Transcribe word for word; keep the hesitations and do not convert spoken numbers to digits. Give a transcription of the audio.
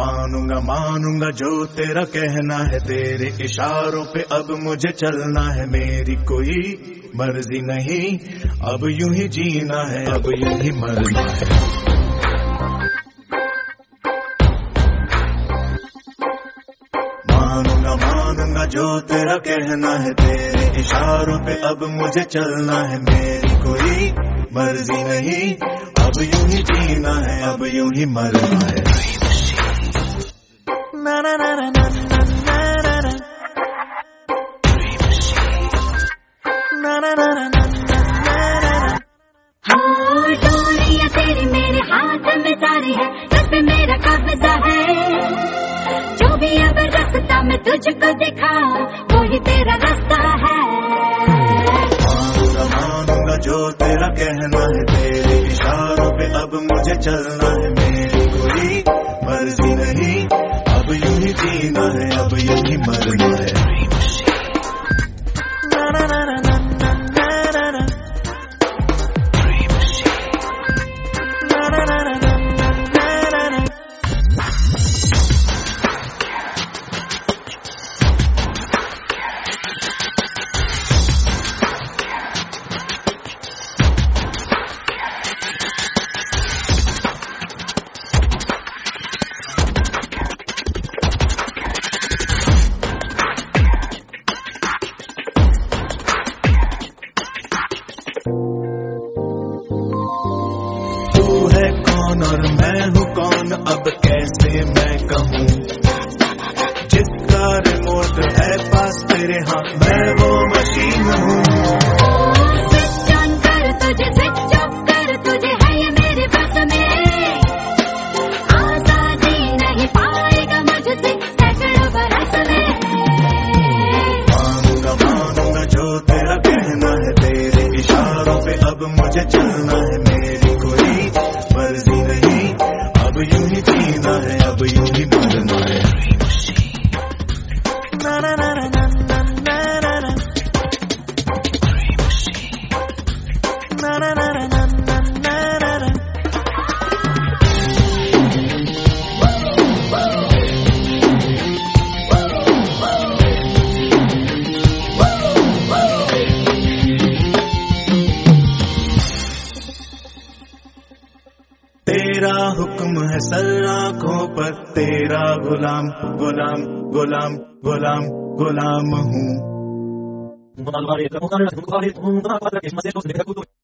मानूंगा मानूंगा जो तेरा कहना है, तेरे इशारों पे अब मुझे चलना है। मेरी कोई मर्जी नहीं, अब यूं ही जीना है, अब यूं ही मरना है। मानूंगा मानूंगा जो तेरा कहना है, तेरे इशारों पे अब मुझे चलना है। मेरी कोई मर्जी नहीं, अब यूं ही जीना है, अब यूं ही मरना है। ना ना ना ना ना ना ना ना ना ना ना ना ना। हाँ डोरियां तेरी मेरे हाथ में सारी है, सब पे मेरा कब्जा है। जो भी अब रास्ता मैं तुझको दिखाऊं, वो ही तेरा रास्ता है। मानूंगा मानूंगा जो तेरा कहना है, तेरे इशारों पे अब मुझे चलना है। मेरी कोई मर्जी नहीं, अब यूं ही जीना है, अब यूं ही मरना है। ना ना ना ना ना ना ना ना ना ना ना ना ना ना। तू है कौन और मैं हूँ कौन, अब कैसे मैं कहूँ। जिसका रिमोट है पास तेरे हाथ, मैं वो मशीन हूँ। स्विच ऑन कर तुझे, स्विच ऑफ कर तुझे, है ये मेरे बस में। आजादी नहीं पाएगा मुझसे सैकड़ों बरस में। मानूंगा मानूंगा जो तेरा कहना है, तेरे इशारों पे अब मुझे चलना है। मेरी कोई मर्जी नहीं, अब यूं ही जीना है, अब यूं ही मरना है। ना ना ना ना ना ना ना ना ना ना ना ना ना ना ना। तेरा हुक्म है सर आँखों पर, तेरा गुलाम गुलाम गुलाम गुलाम गुलाम हूँ।